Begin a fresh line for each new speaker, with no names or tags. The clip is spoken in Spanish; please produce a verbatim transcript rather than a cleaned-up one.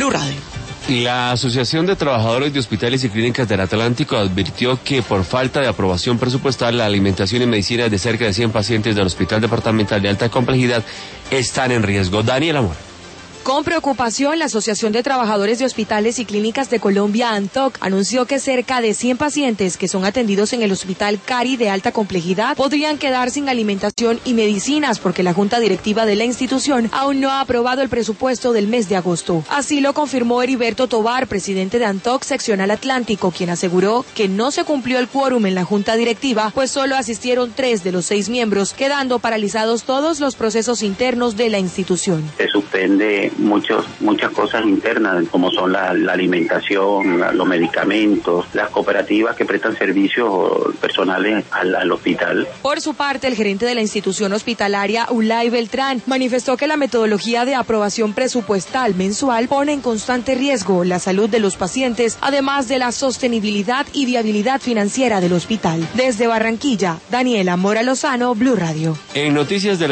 Blue Radio.
La Asociación de Trabajadores de Hospitales y Clínicas del Atlántico advirtió que por falta de aprobación presupuestal, la alimentación y medicina de cerca de cien pacientes del Hospital Departamental de Alta Complejidad están en riesgo. Daniel Amor.
Con preocupación, la Asociación de Trabajadores de Hospitales y Clínicas de Colombia, ANTOC, anunció que cerca de cien pacientes que son atendidos en el Hospital Cari de Alta Complejidad podrían quedar sin alimentación y medicinas porque la Junta Directiva de la institución aún no ha aprobado el presupuesto del mes de agosto. Así lo confirmó Heriberto Tobar, presidente de ANTOC Seccional Atlántico, quien aseguró que no se cumplió el quórum en la Junta Directiva, pues solo asistieron tres de los seis miembros, quedando paralizados todos los procesos internos de la institución.
Se suspende muchos, muchas cosas internas, como son la, la alimentación, la, los medicamentos, las cooperativas que prestan servicios personales al, al hospital.
Por su parte, el gerente de la institución hospitalaria, Ulay Beltrán, manifestó que la metodología de aprobación presupuestal mensual pone en constante riesgo la salud de los pacientes, además de la sostenibilidad y viabilidad financiera del hospital. Desde Barranquilla, Daniela Mora Lozano, Blue Radio.
En noticias del